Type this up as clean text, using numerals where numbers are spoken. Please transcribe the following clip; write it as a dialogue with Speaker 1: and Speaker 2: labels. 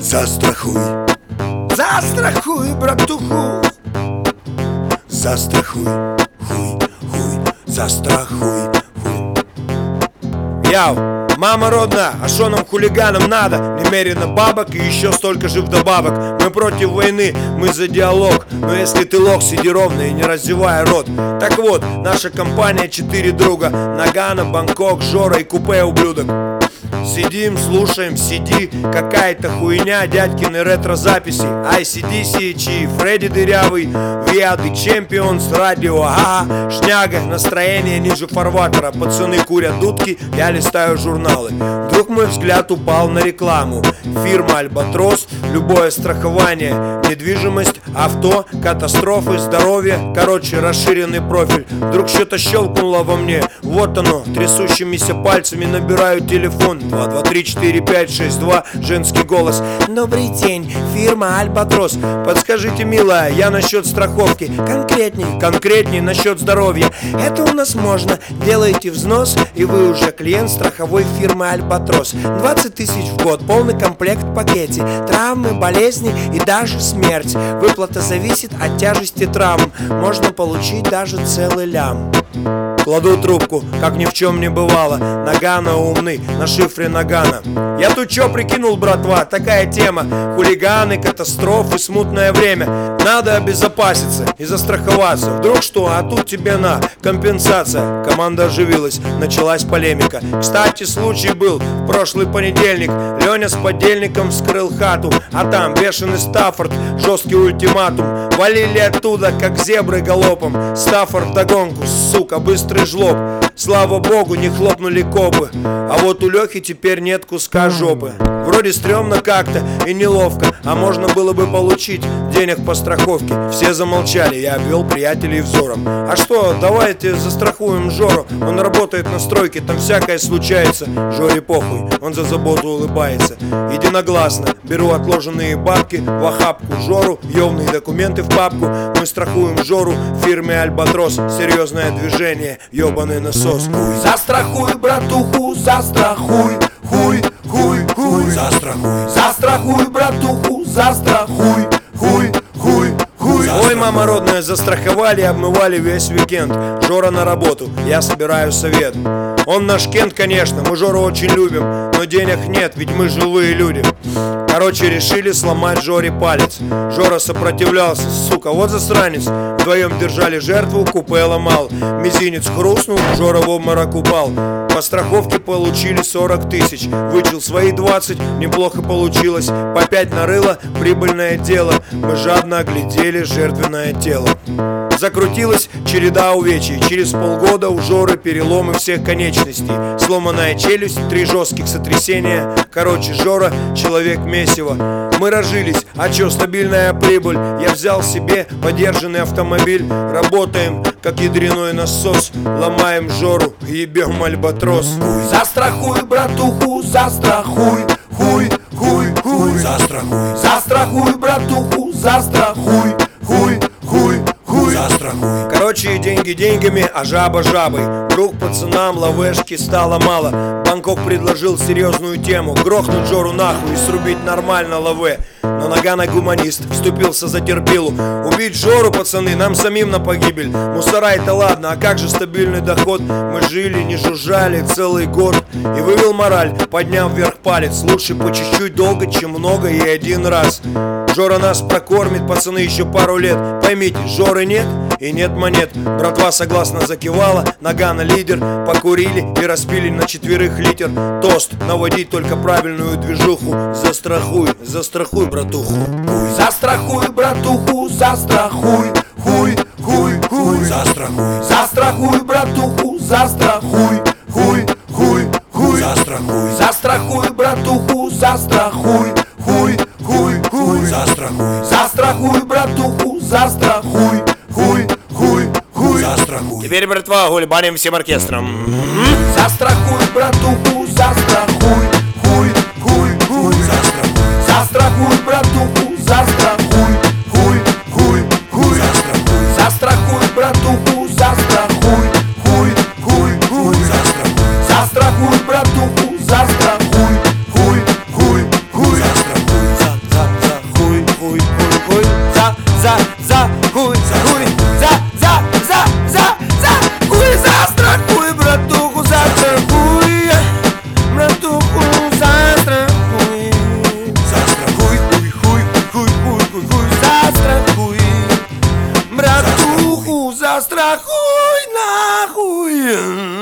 Speaker 1: Застрахуй, застрахуй, братуху. Застрахуй, хуй, хуй, застрахуй, хуй. Яу, мама родная, а шо нам хулиганам надо? Немерено бабок и еще столько же вдобавок. Мы против войны, мы за диалог. Но если ты лох, сиди ровно и не раздевай рот. Так вот, наша компания 4 друга: Нагано, Бангкок, Жора и Купе ублюдок. Сидим, слушаем CD, какая-то хуйня, дядькины ретро-записи, ICDC, Чи, Фредди Дырявый, We are the Champions, радио, ага, шняга, настроение ниже фарватера. Пацаны курят дудки, я листаю журналы. Вдруг мой взгляд упал на рекламу. Фирма Альбатрос, любое страхование, недвижимость, авто, катастрофы, здоровье. Короче, расширенный профиль. Вдруг что-то щелкнуло во мне. Вот оно, трясущимися пальцами набираю телефон. 2, 2, 3, 4, 5, 6, 2. Женский голос. Добрый день, фирма Альбатрос. Подскажите, милая, я насчет страховки. Конкретней насчет здоровья. Это у нас можно. Делаете взнос, и вы уже клиент страховой фирмы Альбатрос. 20 тысяч в год, полный комплект в пакете. Травмы, болезни и даже смерть. Выплата зависит от тяжести травм. Можно получить даже целый лям. Кладу трубку, как ни в чем не бывало. Нагано умный, на шифре Нагано. Я тут чё прикинул, братва, такая тема. Хулиганы, катастрофы, смутное время. Надо обезопаситься и застраховаться. Вдруг что, а тут тебе на компенсация. Команда оживилась, началась полемика. Кстати, случай был в прошлый понедельник. Леня с подельником вскрыл хату, а там бешеный Стаффорд, жесткий ультиматум. Валили оттуда, как зебры галопом. Стаффорд вдогонку, сука, быстрый жлоб. Слава богу, не хлопнули копы. А вот у Лехи теперь нет куска жопы. Вроде стрёмно как-то и неловко, а можно было бы получить денег по страховке. Все замолчали, я обвел приятелей взором. А что, давайте застрахуем Жору. Он работает на стройке, там всякое случается. Жоре похуй, он за заботу улыбается. Единогласно беру отложенные бабки в охапку Жору, ёвные документы в папку. Мы страхуем Жору в фирме Альбатрос. Серьезное движение, ёбаный насос. Хуй. Застрахуй, братуху, застрахуй. Хуй, хуй, хуй. Застрахуй, застрахуй, братуху, застрахуй. Хуй, хуй, хуй. Ой, мама родная, застраховали, обмывали весь уикенд. Жора на работу, я собираю совет. Он наш Кент, конечно, мы Жору очень любим, но денег нет, ведь мы живые люди. Короче, решили сломать Жоре палец. Жора сопротивлялся, сука, вот засранец. Вдвоем держали жертву, Купе ломал. Мизинец хрустнул, Жора в обморок упал. По страховке получили 40 тысяч. Вычел свои 20, неплохо получилось. По 5 нарыло, прибыльное дело. Мы жадно оглядели жертвенное тело. Закрутилась череда увечий. Через полгода у Жоры переломы всех конечностей. Сломанная челюсть, 3 жестких сотрясения. Короче, Жора человек месиво. Мы разжились, а чё, стабильная прибыль. Я взял себе подержанный автомобиль. Работаем, как ядреной насос. Ломаем Жору, ебем Альбатрос. Хуй. Застрахуй, братуху, застрахуй. Хуй, хуй, хуй. Застрахуй, застрахуй, братуху, застрахуй. Хуй, хуй, хуй. Застрахуй. Короче, деньги деньгами, а жаба жабой. Вдруг пацанам лавешки стало мало. Бангкок предложил серьезную тему: грохнуть Жору нахуй и срубить нормально лаве. Но Нагано гуманист вступился за терпилу. Убить Жору, пацаны, нам самим на погибель. Мусора это ладно, а как же стабильный доход? Мы жили, не жужжали целый год. И вывел мораль, подняв вверх палец. Лучше по чуть-чуть долго, чем много и один раз. Жора нас прокормит, пацаны, еще пару лет. Поймите, Жоры нет и нет монет. Братва согласно закивала, Нагано лидер. Покурили и распили на 4 литр. Тост, наводить только правильную движуху. Застрахуй, застрахуй, братуху. Хуй. Застрахуй, братуху, застрахуй. Хуй, хуй, хуй. Застрахуй, застрахуй, братуху, застрахуй. Хуй, хуй, хуй. Застрахуй, застрахуй, братуху, застрахуй. Хуй, хуй, хуй. Застрахуй, застрахуй, братуху, застрахуй. Хуй, хуй, хуй. Застрахуй. Теперь, братва, гульбаним всем оркестром. Застрахуй, братуху, застрахуй. Хуй, хуй, хуй. Застрахуй, застрахуй, братуху, застрахуй. Хуй, хуй, хуй. Застрахуй, застрахуй, братуху, застрахуй. Хуй, хуй, хуй. Застрахуй, застрахуй, братуху, застрахуй. Хуй, хуй, хуй. Застрахуй. застрахуй нахуй.